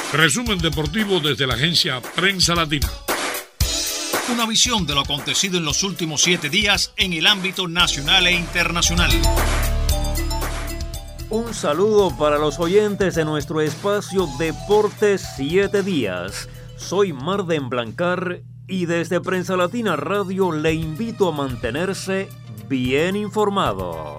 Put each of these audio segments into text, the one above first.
Resumen deportivo desde la agencia Prensa Latina. Una visión de lo acontecido en los últimos 7 días en el ámbito nacional e internacional. Un saludo para los oyentes de nuestro espacio Deportes 7 días. Soy Marden Blancar y desde Prensa Latina Radio le invito a mantenerse bien informado.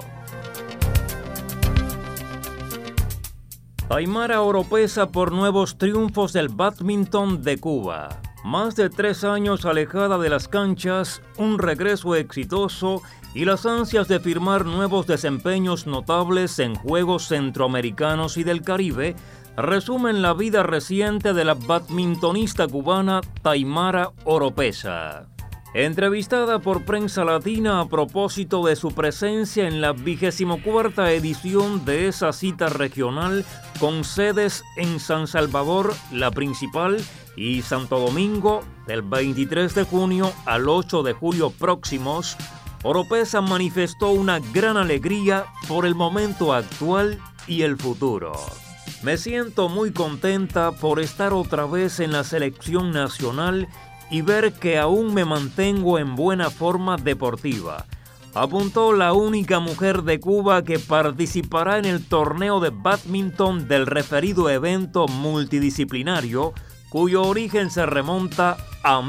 Taimara Oropesa por nuevos triunfos del bádminton de Cuba. Más de 3 años alejada de las canchas, un regreso exitoso y las ansias de firmar nuevos desempeños notables en Juegos Centroamericanos y del Caribe resumen la vida reciente de la bádmintonista cubana Taimara Oropesa. Entrevistada por Prensa Latina a propósito de su presencia en la 24ª edición de esa cita regional con sedes en San Salvador, la principal, y Santo Domingo, del 23 de junio al 8 de julio próximos, Oropesa manifestó una gran alegría por el momento actual y el futuro. Me siento muy contenta por estar otra vez en la selección nacional y ver que aún me mantengo en buena forma deportiva, apuntó la única mujer de Cuba que participará en el torneo de bádminton del referido evento multidisciplinario, cuyo origen se remonta a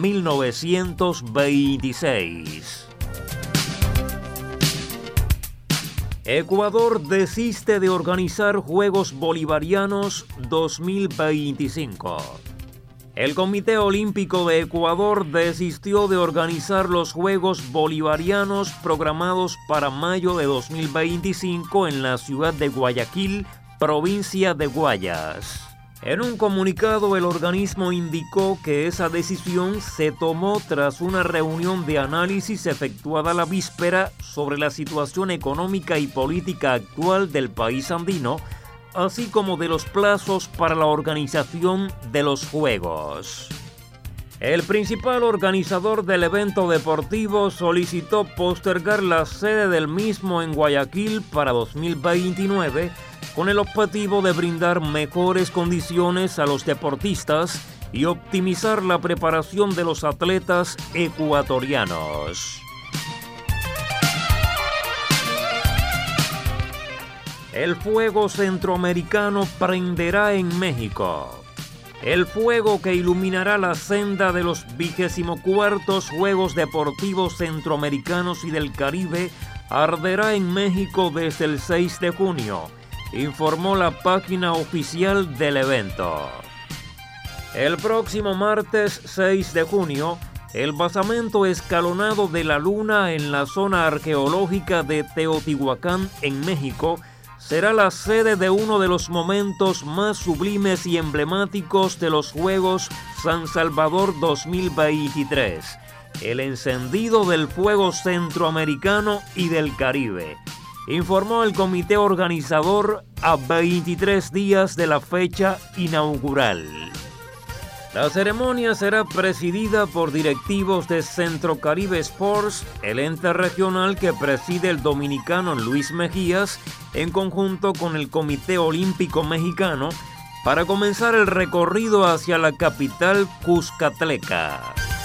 1926. Ecuador desiste de organizar Juegos Bolivarianos 2025. El Comité Olímpico de Ecuador desistió de organizar los Juegos Bolivarianos programados para mayo de 2025 en la ciudad de Guayaquil, provincia de Guayas. En un comunicado, el organismo indicó que esa decisión se tomó tras una reunión de análisis efectuada la víspera sobre la situación económica y política actual del país andino, así como de los plazos para la organización de los Juegos. El principal organizador del evento deportivo solicitó postergar la sede del mismo en Guayaquil para 2029, con el objetivo de brindar mejores condiciones a los deportistas y optimizar la preparación de los atletas ecuatorianos. El fuego centroamericano prenderá en México. El fuego que iluminará la senda de los 24 Juegos Deportivos Centroamericanos y del Caribe arderá en México desde el 6 de junio, informó la página oficial del evento. El próximo martes 6 de junio, el basamento escalonado de la Luna en la zona arqueológica de Teotihuacán, en México, será la sede de uno de los momentos más sublimes y emblemáticos de los Juegos San Salvador 2023, el encendido del fuego centroamericano y del Caribe, informó el comité organizador a 23 días de la fecha inaugural. La ceremonia será presidida por directivos de Centro Caribe Sports, el ente regional que preside el dominicano Luis Mejías, en conjunto con el Comité Olímpico Mexicano, para comenzar el recorrido hacia la capital Cuscatleca.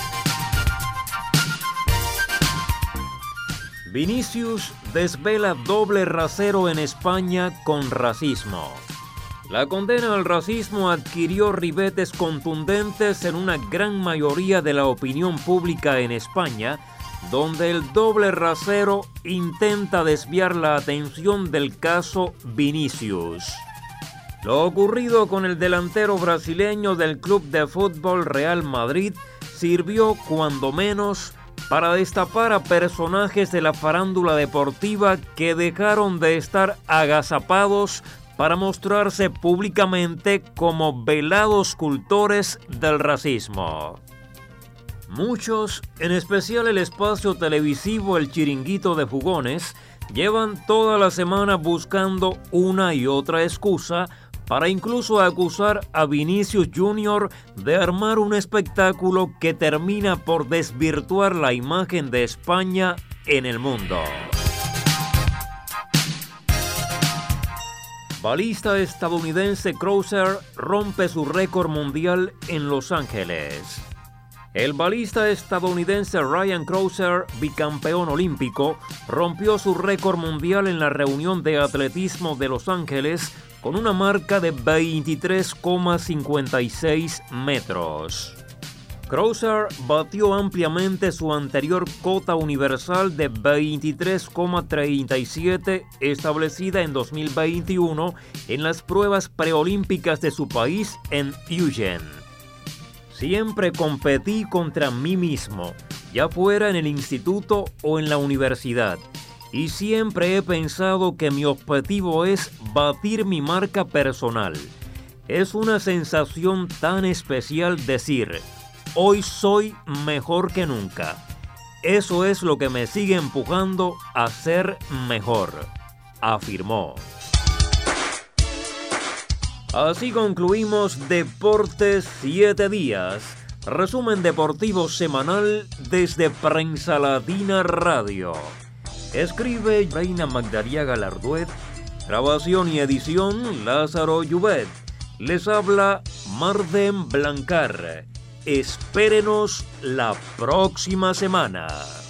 Vinicius desvela doble rasero en España con racismo. La condena al racismo adquirió ribetes contundentes en una gran mayoría de la opinión pública en España, donde el doble rasero intenta desviar la atención del caso Vinicius. Lo ocurrido con el delantero brasileño del club de fútbol Real Madrid sirvió, cuando menos, para destapar a personajes de la farándula deportiva que dejaron de estar agazapados para mostrarse públicamente como velados cultores del racismo. Muchos, en especial el espacio televisivo El Chiringuito de Jugones, llevan toda la semana buscando una y otra excusa para incluso acusar a Vinicius Jr. de armar un espectáculo que termina por desvirtuar la imagen de España en el mundo. Balista estadounidense Crouser rompe su récord mundial en Los Ángeles. El balista estadounidense Ryan Crouser, bicampeón olímpico, rompió su récord mundial en la reunión de atletismo de Los Ángeles con una marca de 23,56 metros. Crouser batió ampliamente su anterior cota universal de 23,37 establecida en 2021 en las pruebas preolímpicas de su país en Eugene. Siempre competí contra mí mismo, ya fuera en el instituto o en la universidad, y siempre he pensado que mi objetivo es batir mi marca personal. Es una sensación tan especial decir: hoy soy mejor que nunca. Eso es lo que me sigue empujando a ser mejor, afirmó. Así concluimos Deportes 7 días, resumen deportivo semanal desde Prensa Latina Radio. Escribe Reina Magdariaga Larduet, grabación y edición Lázaro Llubet. Les habla Marden Blancar. Espérenos la próxima semana.